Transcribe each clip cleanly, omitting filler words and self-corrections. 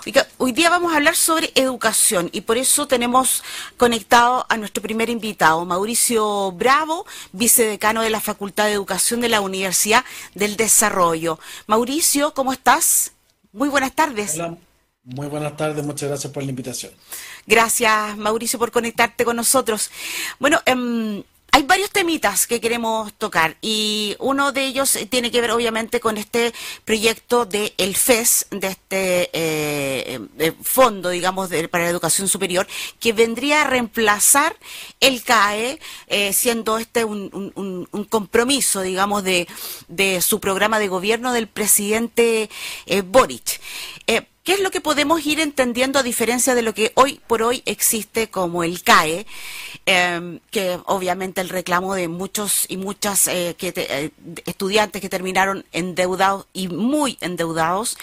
Oiga, hoy día vamos a hablar sobre educación y por eso tenemos conectado a nuestro primer invitado, Mauricio Bravo, vicedecano de la Facultad de Educación de la Universidad del Desarrollo. Mauricio, ¿cómo estás? Muy buenas tardes. Hola, muy buenas tardes, muchas gracias por la invitación. Gracias, Mauricio, por conectarte con nosotros. Bueno, hay varios temitas que queremos tocar y uno de ellos tiene que ver obviamente con este proyecto de el FES, de este fondo, digamos, para la educación superior, que vendría a reemplazar el CAE, siendo este un compromiso, digamos, de su programa de gobierno del presidente Boric. ¿Qué es lo que podemos ir entendiendo a diferencia de lo que hoy por hoy existe como el CAE? Que obviamente el reclamo de muchos y muchas estudiantes que terminaron endeudados y muy endeudados,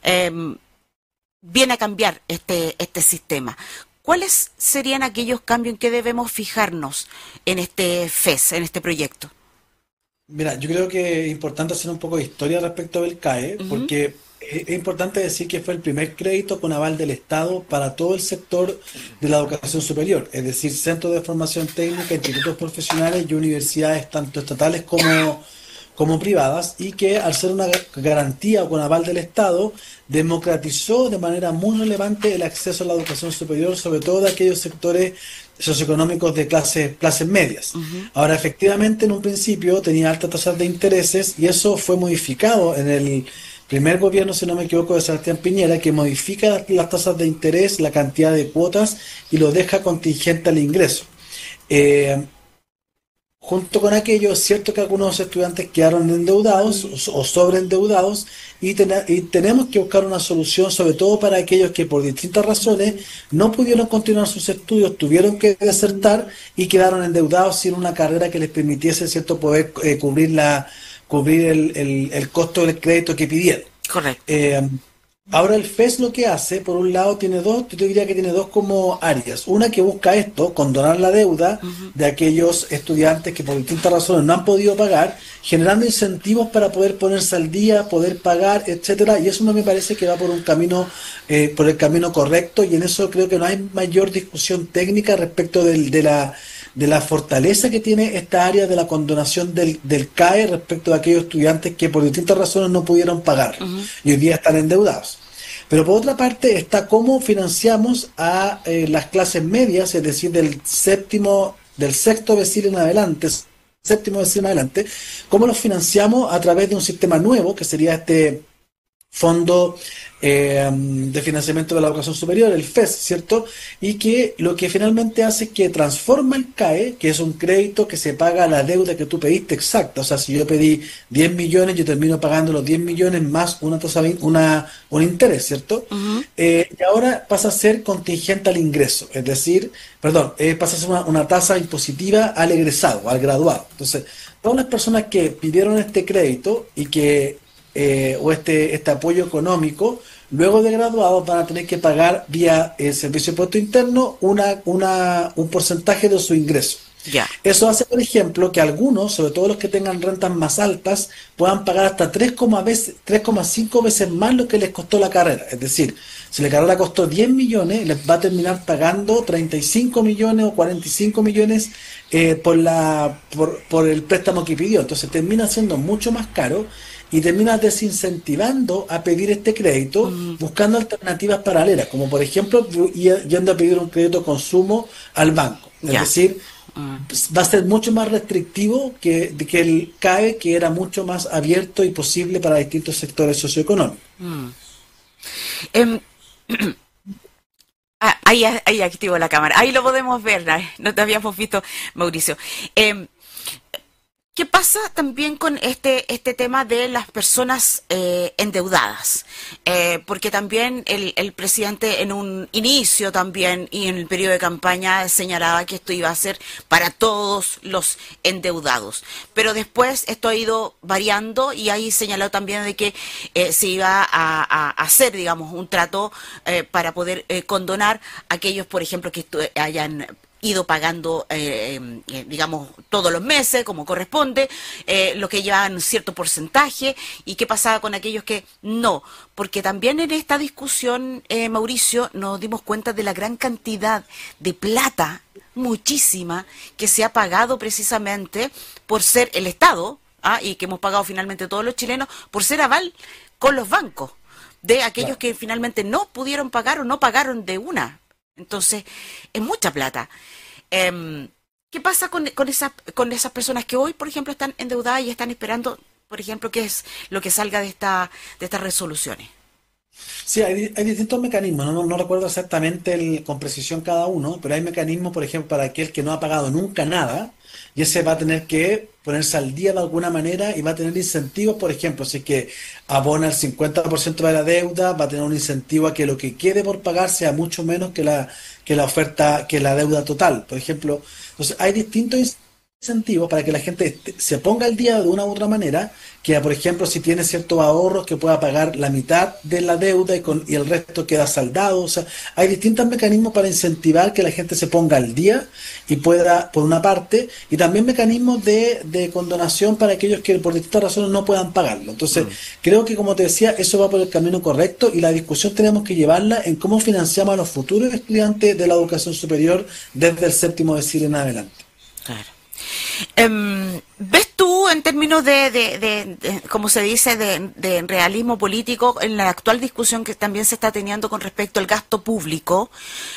viene a cambiar este sistema. ¿Cuáles serían aquellos cambios en que debemos fijarnos en este FES, en este proyecto? Mira, yo creo que es importante hacer un poco de historia respecto del CAE, Ujú. porque es importante decir que fue el primer crédito con aval del Estado para todo el sector de la educación superior, es decir, centros de formación técnica, institutos profesionales y universidades tanto estatales como privadas, y que al ser una garantía o con aval del Estado, democratizó de manera muy relevante el acceso a la educación superior, sobre todo de aquellos sectores socioeconómicos de clases medias. Ujú. Ahora, efectivamente, en un principio tenía altas tasas de intereses y eso fue modificado en el primer gobierno, si no me equivoco, de Sebastián Piñera, que modifica las tasas de interés, la cantidad de cuotas y lo deja contingente al ingreso. Eh, Junto con aquello, es cierto que algunos estudiantes quedaron endeudados o sobreendeudados y tenemos que buscar una solución, sobre todo para aquellos que por distintas razones no pudieron continuar sus estudios, tuvieron que desertar y quedaron endeudados sin una carrera que les permitiese, cierto, poder cubrir el costo del crédito que pidieron. Correcto. Ahora el FES lo que hace, por un lado, tiene dos, yo te diría que tiene dos como áreas. Una que busca esto, condonar la deuda Ujú. de aquellos estudiantes que por distintas razones no han podido pagar, generando incentivos para poder ponerse al día, poder pagar, etcétera. Y eso no me parece que va por un camino, por el camino correcto, y en eso creo que no hay mayor discusión técnica respecto de la fortaleza que tiene esta área de la condonación del CAE respecto de aquellos estudiantes que por distintas razones no pudieron pagar Ujú. y hoy día están endeudados. Pero por otra parte está cómo financiamos a las clases medias, es decir, del sexto decil en adelante, séptimo decil en adelante, cómo los financiamos a través de un sistema nuevo, que sería este Fondo de Financiamiento de la Educación Superior, el FES, ¿cierto? Y que lo que finalmente hace es que transforma el CAE, que es un crédito que se paga a la deuda que tú pediste exacta. O sea, si yo pedí 10 millones, yo termino pagando los 10 millones más una tasa, un interés, ¿cierto? Ujú. Y ahora pasa a ser contingente al ingreso, es decir, perdón, pasa a ser una tasa impositiva al egresado, al graduado. Entonces, todas las personas que pidieron este crédito y que o este apoyo económico, luego de graduados van a tener que pagar vía el Servicio de Impuesto Interno un porcentaje de su ingreso. Ya. Eso hace, por ejemplo, que algunos, sobre todo los que tengan rentas más altas, puedan pagar hasta 3,5 veces más lo que les costó la carrera. Es decir, si la carrera costó 10 millones, les va a terminar pagando 35 millones o 45 millones por el préstamo que pidió. Entonces termina siendo mucho más caro y termina desincentivando a pedir este crédito, Ujú. buscando alternativas paralelas, como por ejemplo yendo a pedir un crédito consumo al banco. Es Ya. decir, Mm. va a ser mucho más restrictivo que el CAE, que era mucho más abierto y posible para distintos sectores socioeconómicos. Mm. Em, ahí activo la cámara. Ahí lo podemos ver. Ay, no te habíamos visto, Mauricio. Em, ¿Qué pasa también con este tema de las personas endeudadas? Porque también el presidente en un inicio también y en el periodo de campaña señalaba que esto iba a ser para todos los endeudados. Pero después esto ha ido variando y ahí señaló también de que se iba a hacer, digamos, un trato para poder condonar a aquellos, por ejemplo, que hayan ido pagando, digamos, todos los meses, como corresponde, los que llevaban cierto porcentaje, y qué pasaba con aquellos que no. Porque también en esta discusión, Mauricio, nos dimos cuenta de la gran cantidad de plata, muchísima, que se ha pagado precisamente por ser el Estado, y que hemos pagado finalmente todos los chilenos, por ser aval con los bancos de aquellos Claro. que finalmente no pudieron pagar o no pagaron de una. Entonces, es mucha plata. ¿Qué pasa con esas personas que hoy, por ejemplo, están endeudadas y están esperando, por ejemplo, qué es lo que salga de estas resoluciones? Sí, hay distintos mecanismos, no recuerdo exactamente con precisión cada uno, pero hay mecanismos, por ejemplo, para aquel que no ha pagado nunca nada, y ese va a tener que ponerse al día de alguna manera y va a tener incentivos, por ejemplo, si es que abona el 50% de la deuda, va a tener un incentivo a que lo que quede por pagar sea mucho menos que la oferta, que la deuda total, por ejemplo. Entonces, hay distintos incentivos para que la gente se ponga al día de una u otra manera, que por ejemplo si tiene ciertos ahorros que pueda pagar la mitad de la deuda y el resto queda saldado. O sea, hay distintos mecanismos para incentivar que la gente se ponga al día y pueda, por una parte, y también mecanismos de condonación para aquellos que por distintas razones no puedan pagarlo. Entonces, creo que como te decía, eso va por el camino correcto y la discusión tenemos que llevarla en cómo financiamos a los futuros estudiantes de la educación superior desde el séptimo de siglo en adelante. Claro. ¿Ves tú en términos como se dice, de realismo político en la actual discusión que también se está teniendo con respecto al gasto público,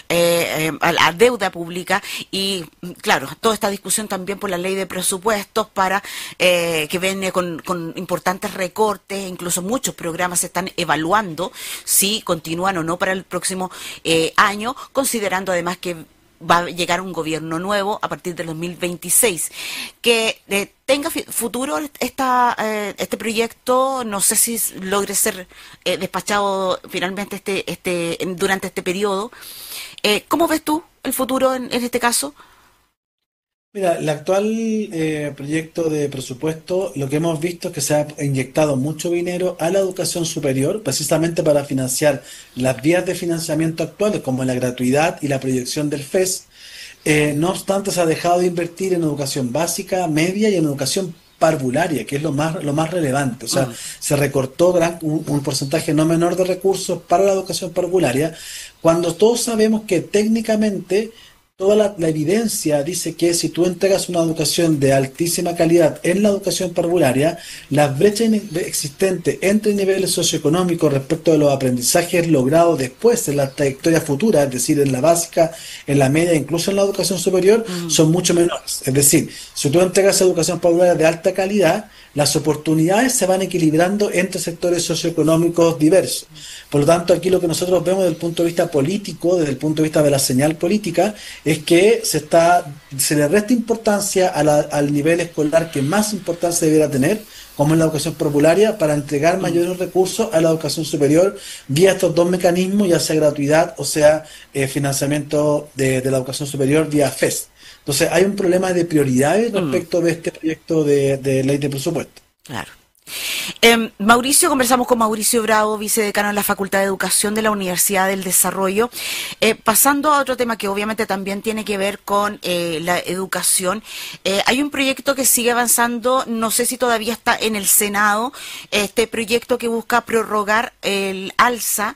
a la deuda pública y, claro, toda esta discusión también por la ley de presupuestos para que viene con importantes recortes, incluso muchos programas se están evaluando si continúan o no para el próximo año, considerando además que va a llegar un gobierno nuevo a partir del 2026 que tenga futuro este proyecto. No sé si logre ser despachado finalmente durante este periodo. ¿Cómo ves tú el futuro en este caso? Mira, el actual proyecto de presupuesto, lo que hemos visto es que se ha inyectado mucho dinero a la educación superior, precisamente para financiar las vías de financiamiento actuales, como la gratuidad y la proyección del FES. No obstante, se ha dejado de invertir en educación básica, media y en educación parvularia, que es lo más relevante. O sea, se recortó un porcentaje no menor de recursos para la educación parvularia, cuando todos sabemos que técnicamente toda la evidencia dice que si tú entregas una educación de altísima calidad en la educación parvularia, las brechas existentes entre niveles socioeconómicos respecto de los aprendizajes logrados después en la trayectoria futura, es decir, en la básica, en la media, incluso en la educación superior, son mucho menores. Es decir, si tú entregas educación parvularia de alta calidad, las oportunidades se van equilibrando entre sectores socioeconómicos diversos. Por lo tanto, aquí lo que nosotros vemos desde el punto de vista político, desde el punto de vista de la señal política, es que se le resta importancia al nivel escolar que más importancia debiera tener, como es la educación parvularia, para entregar mayores recursos a la educación superior vía estos dos mecanismos, ya sea gratuidad o sea financiamiento de la educación superior vía FES. Entonces hay un problema de prioridades respecto de este proyecto de ley de presupuesto. Claro. Mauricio, conversamos con Mauricio Bravo, vicedecano de la Facultad de Educación de la Universidad del Desarrollo. Pasando a otro tema que obviamente también tiene que ver con la educación, hay un proyecto que sigue avanzando, no sé si todavía está en el Senado, este proyecto que busca prorrogar el alza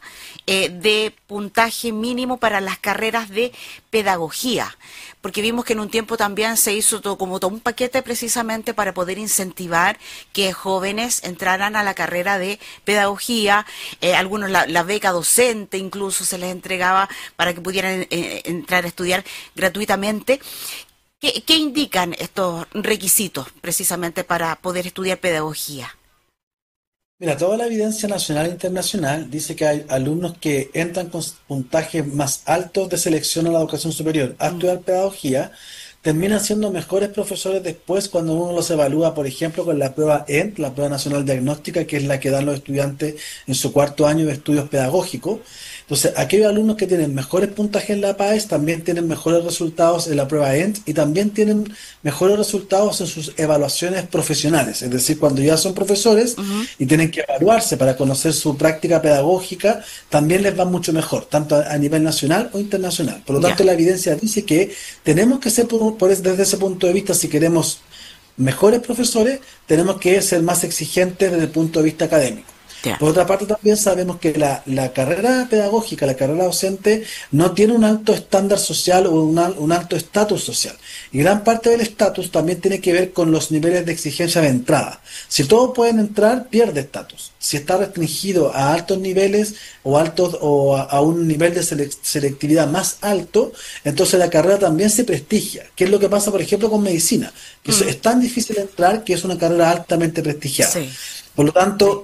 de puntaje mínimo para las carreras de pedagogía, porque vimos que en un tiempo también se hizo como todo un paquete precisamente para poder incentivar que jóvenes entraran a la carrera de pedagogía, algunos la beca docente incluso se les entregaba para que pudieran entrar a estudiar gratuitamente. ¿Qué indican estos requisitos precisamente para poder estudiar pedagogía? Mira, toda la evidencia nacional e internacional dice que hay alumnos que entran con puntajes más altos de selección a la educación superior a estudiar pedagogía, terminan siendo mejores profesores después cuando uno los evalúa, por ejemplo, con la prueba ENT, la prueba nacional diagnóstica, que es la que dan los estudiantes en su cuarto año de estudios pedagógicos. Entonces, aquellos alumnos que tienen mejores puntajes en la PAES también tienen mejores resultados en la prueba ENT y también tienen mejores resultados en sus evaluaciones profesionales. Es decir, cuando ya son profesores Ujú. y tienen que evaluarse para conocer su práctica pedagógica, también les va mucho mejor, tanto a nivel nacional o internacional. Por lo tanto, Ya, la evidencia dice que tenemos que ser, desde ese punto de vista, si queremos mejores profesores, tenemos que ser más exigentes desde el punto de vista académico. ya. Por otra parte, también sabemos que la carrera pedagógica, la carrera docente, no tiene un alto estándar social o un alto estatus social. Y gran parte del estatus también tiene que ver con los niveles de exigencia de entrada. Si todos pueden entrar, pierde estatus. Si está restringido a altos niveles o a un nivel de selectividad más alto, entonces la carrera también se prestigia. ¿Qué es lo que pasa, por ejemplo, con medicina? Que Mm, es tan difícil entrar que es una carrera altamente prestigiada. sí, Por lo sí. tanto,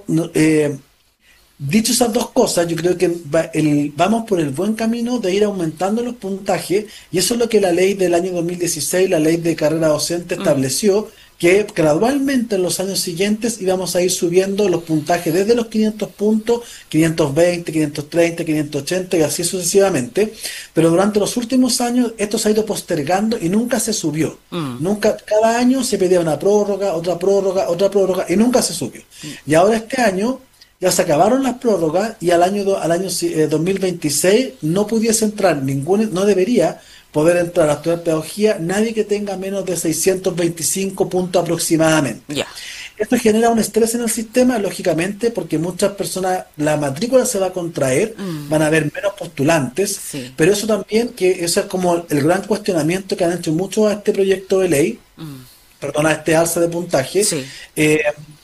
dicho esas dos cosas, yo creo que vamos por el buen camino de ir aumentando los puntajes y eso es lo que la ley del año 2016, la ley de carrera docente, Mm, estableció, que gradualmente en los años siguientes íbamos a ir subiendo los puntajes desde los 500 puntos, 520, 530, 580 y así sucesivamente, pero durante los últimos años esto se ha ido postergando y nunca se subió. mm, Nunca, cada año se pedía una prórroga, otra prórroga, otra prórroga y nunca se subió. mm. Y ahora este año ya se acabaron las prórrogas y al año 2026 no pudiese entrar ningún, no debería poder entrar a estudiar pedagogía nadie que tenga menos de 625 puntos aproximadamente. Ya. Esto genera un estrés en el sistema, lógicamente, porque muchas personas, la matrícula se va a contraer, Mm, van a haber menos postulantes, sí. pero eso también, que eso es como el gran cuestionamiento que han hecho muchos a este proyecto de ley, Mm, perdón, a este alza de puntaje. sí. eh,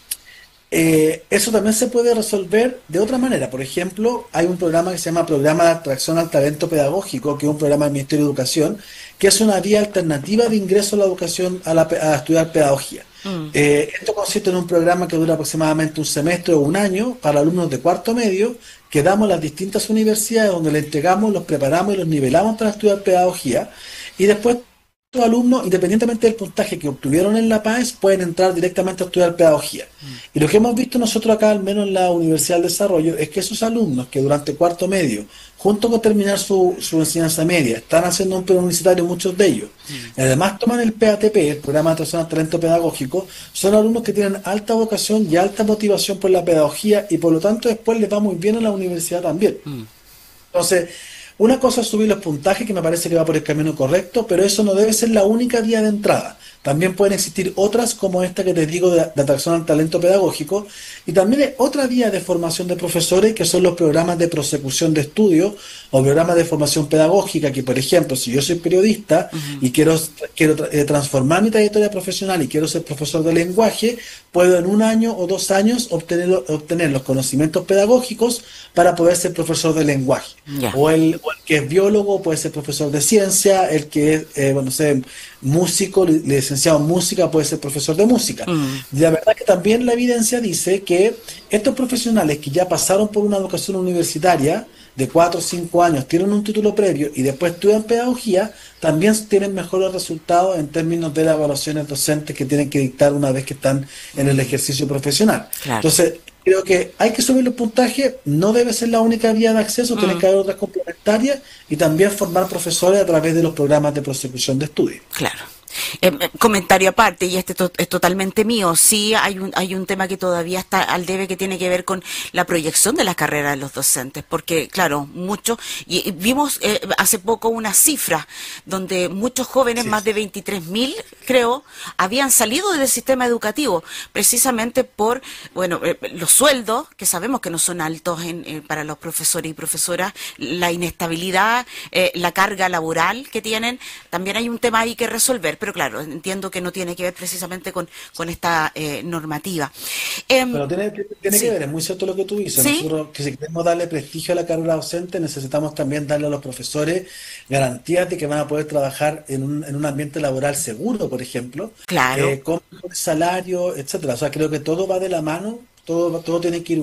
Eso también se puede resolver de otra manera. Por ejemplo, hay un programa que se llama Programa de Atracción al Talento Pedagógico, que es un programa del Ministerio de Educación, que es una vía alternativa de ingreso a la educación, a estudiar pedagogía. Mm, Esto consiste en un programa que dura aproximadamente un semestre o un año para alumnos de cuarto medio, que damos a las distintas universidades donde les entregamos, los preparamos y los nivelamos para estudiar pedagogía. Y después los alumnos, independientemente del puntaje que obtuvieron en la PAES, pueden entrar directamente a estudiar pedagogía. mm, Y lo que hemos visto nosotros acá, al menos en la Universidad del Desarrollo, es que esos alumnos que durante cuarto medio, junto con terminar su enseñanza media, están haciendo un preuniversitario, muchos de ellos, mm, y además toman el PATP, el Programa de Atención al Talento Pedagógico, son alumnos que tienen alta vocación y alta motivación por la pedagogía y por lo tanto después les va muy bien en la universidad también. mm. Entonces, una cosa es subir los puntajes, que me parece que va por el camino correcto, pero eso no debe ser la única vía de entrada. También pueden existir otras como esta que te digo de atracción al talento pedagógico y también hay otra vía de formación de profesores que son los programas de prosecución de estudio o programas de formación pedagógica que, por ejemplo, si yo soy periodista Ujú. y quiero transformar mi trayectoria profesional y quiero ser profesor de lenguaje, puedo en un año o 2 años obtener los conocimientos pedagógicos para poder ser profesor de lenguaje. Ya. O el que es biólogo puede ser profesor de ciencia, el que es, bueno, sé, músico, licenciado en música, puede ser profesor de música. Mm, Y la verdad que también la evidencia dice que estos profesionales que ya pasaron por una educación universitaria de 4 o 5 años, tienen un título previo y después estudian pedagogía, también tienen mejores resultados en términos de las evaluaciones docentes que tienen que dictar una vez que están en el ejercicio profesional. claro. Entonces, creo que hay que subir los puntajes, no debe ser la única vía de acceso, tiene Mm, que haber otras complementarias y también formar profesores a través de los programas de prosecución de estudio. claro. Comentario aparte, y este es totalmente mío. Sí, hay un tema que todavía está al debe que tiene que ver con la proyección de la carrera de los docentes, porque, claro, muchos, y vimos hace poco una cifra donde muchos jóvenes, Así más es. de 23.000, creo, habían salido del sistema educativo, precisamente por, bueno, los sueldos, que sabemos que no son altos para los profesores y profesoras, la inestabilidad, la carga laboral que tienen, también hay un tema ahí que resolver, pero claro, entiendo que no tiene que ver precisamente con esta normativa. Em, Pero tiene que sí, ver, es muy cierto lo que tú dices. sí, Nosotros, que si queremos darle prestigio a la carrera docente, necesitamos también darle a los profesores garantías de que van a poder trabajar en un ambiente laboral seguro, por ejemplo, claro. con mejores salarios, etcétera. O sea, creo que todo va de la mano, todo tiene que ir unido.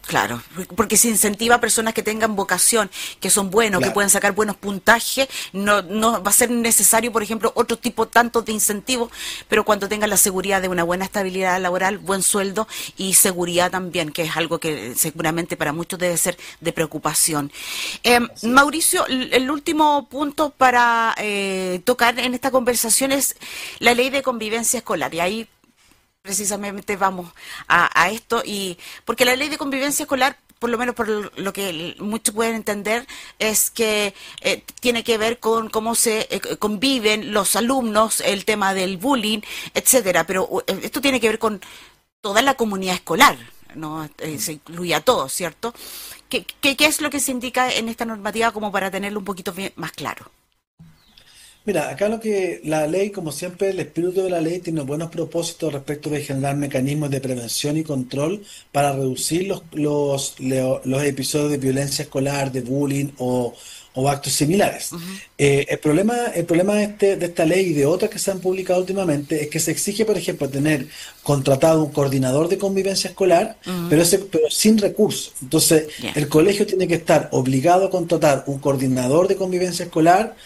Claro, porque se incentiva a personas que tengan vocación, que son buenos, que Claro. pueden sacar buenos puntajes, no va a ser necesario, por ejemplo, otro tipo tanto de incentivos, pero cuando tengan la seguridad de una buena estabilidad laboral, buen sueldo y seguridad también, que es algo que seguramente para muchos debe ser de preocupación. Así es. Mauricio, el último punto para tocar en esta conversación es la ley de convivencia escolar, y ahí precisamente vamos a esto, y porque la ley de convivencia escolar, por lo menos por lo que muchos pueden entender, es que tiene que ver con cómo se conviven los alumnos, el tema del bullying, etcétera, pero esto tiene que ver con toda la comunidad escolar, ¿no? Se incluye a todos, ¿cierto? ¿Qué es lo que se indica en esta normativa como para tenerlo un poquito más claro? Mira, acá lo que la ley, como siempre, el espíritu de la ley tiene buenos propósitos respecto de generar mecanismos de prevención y control para reducir los episodios de violencia escolar, de bullying o actos similares. Ujú, El problema de esta ley y de otras que se han publicado últimamente es que se exige, por ejemplo, tener contratado un coordinador de convivencia escolar, ujú, pero sin recursos. Entonces, ya, el colegio tiene que estar obligado a contratar un coordinador de convivencia escolar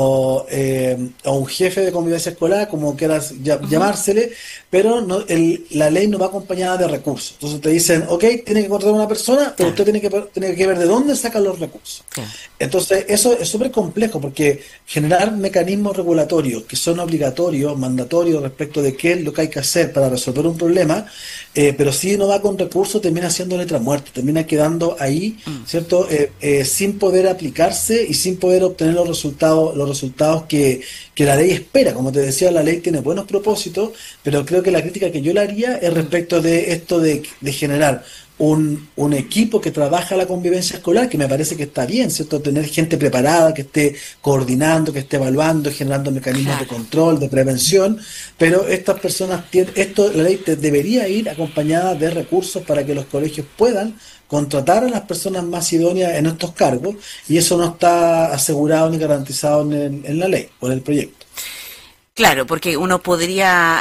o un jefe de convivencia escolar, como quieras ujú, llamársele, pero la ley no va acompañada de recursos. Entonces te dicen, ok, tiene que contratar una persona, pero claro, usted tiene que ver de dónde sacan los recursos. claro, Entonces, eso es súper complejo porque generar mecanismos regulatorios que son obligatorios, mandatorios respecto de qué es lo que hay que hacer para resolver un problema, pero si no va con recursos, termina siendo letra muerta, termina quedando ahí, mm, ¿cierto? Sin poder aplicarse y sin poder obtener los resultados que la ley espera. Como te decía, la ley tiene buenos propósitos, pero creo que la crítica que yo le haría es mm, respecto de esto de generar un equipo que trabaja la convivencia escolar, que me parece que está bien, ¿cierto? Tener gente preparada, que esté coordinando, que esté evaluando, generando mecanismos de claro. control, de prevención, pero estas personas la ley debería ir acompañada de recursos para que los colegios puedan contratar a las personas más idóneas en estos cargos, y eso no está asegurado ni garantizado en la ley o en el proyecto. Claro, porque uno podría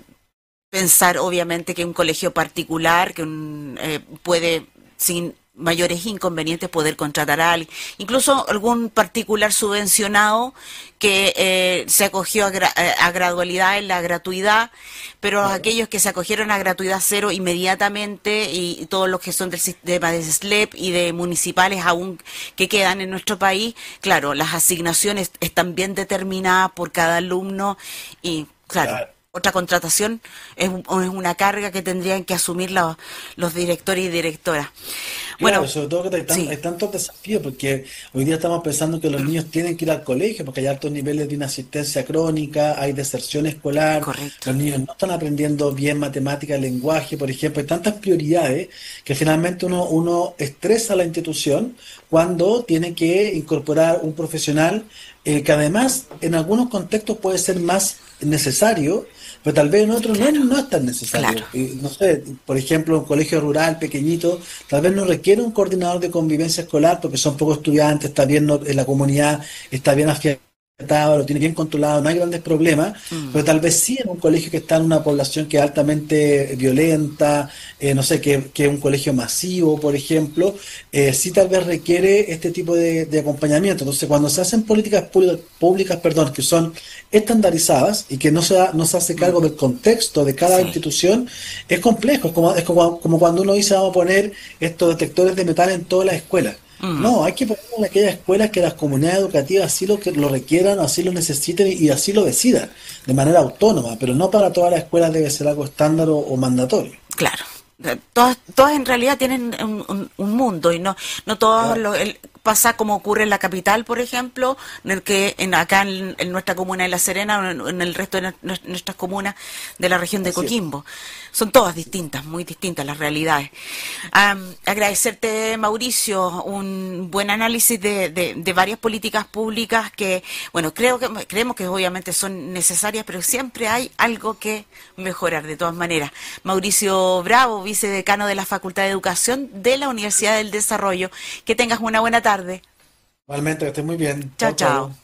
pensar, obviamente, que un colegio particular, puede, sin mayores inconvenientes, poder contratar a alguien, incluso algún particular subvencionado que se acogió a gradualidad en la gratuidad, pero Claro. aquellos que se acogieron a gratuidad cero inmediatamente y todos los que son del sistema de SLEP y de municipales aún que quedan en nuestro país, claro, las asignaciones están bien determinadas por cada alumno y, claro, Claro. otra contratación es una carga que tendrían que asumir los directores y directoras. Claro, Bueno, sobre todo que hay sí, tantos desafíos, porque hoy día estamos pensando que los niños tienen que ir al colegio, porque hay altos niveles de inasistencia crónica, hay deserción escolar, correcto. los niños no están aprendiendo bien matemática, lenguaje, por ejemplo, hay tantas prioridades que finalmente uno estresa a la institución cuando tiene que incorporar un profesional que además en algunos contextos puede ser más necesario, pero tal vez en otros no, Claro, no es tan claro. necesario. No sé, por ejemplo, un colegio rural pequeñito, tal vez no requiere un coordinador de convivencia escolar porque son pocos estudiantes, está bien, la comunidad está bien afiatada, lo tiene bien controlado, no hay grandes problemas, Mm, pero tal vez sí en un colegio que está en una población que es altamente violenta, no sé, que es un colegio masivo, por ejemplo, sí tal vez requiere este tipo de acompañamiento. Entonces, cuando se hacen políticas públicas, perdón, que son estandarizadas y que no se hace mm, cargo del contexto de cada sí. institución, es complejo. Es como cuando uno dice vamos a poner estos detectores de metal en todas las escuelas. Mm. No, hay que ponerlo en aquellas escuelas que las comunidades educativas así lo requieran, así lo necesiten y así lo decidan, de manera autónoma, pero no para todas las escuelas debe ser algo estándar o mandatorio. Claro. Todas en realidad tienen un mundo y no todos Claro, pasa como ocurre en la capital, por ejemplo, en el que acá en nuestra comuna de La Serena o en el resto de nuestras comunas de la región de así es. Coquimbo. Son todas Así es. distintas, muy distintas las realidades. Agradecerte, Mauricio, un buen análisis de varias políticas públicas que, bueno, creemos que obviamente son necesarias, pero siempre hay algo que mejorar de todas maneras. Mauricio Bravo, vicedecano de la Facultad de Educación de la Universidad del Desarrollo. Que tengas una buena tarde. Igualmente, que estés muy bien. Chao, Chao, chao. chao.